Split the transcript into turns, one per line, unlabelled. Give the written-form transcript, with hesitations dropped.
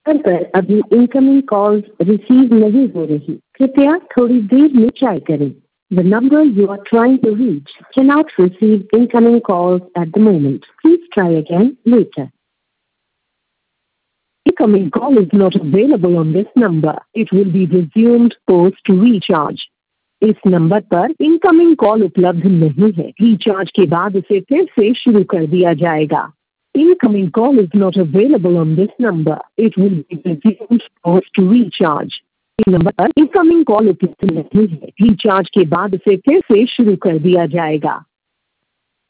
Number पर अभी incoming calls receive नहीं हो रही, कृपया थोड़ी देर में ट्राई करें। The number you are trying to reach cannot receive incoming calls at the moment. Please try again later. Incoming call is not available on this number. It will be resumed post recharge. इस number पर incoming call उपलब्ध नहीं है। Recharge के बाद इसे फिर से शुरू कर दिया जाएगा। Incoming call is not available on this number. It will be resumed post recharge. इस नंबर पर इनकमिंग कॉल उपलब्ध नहीं है। रिचार्ज के बाद इसे फिर से शुरू कर दिया जाएगा।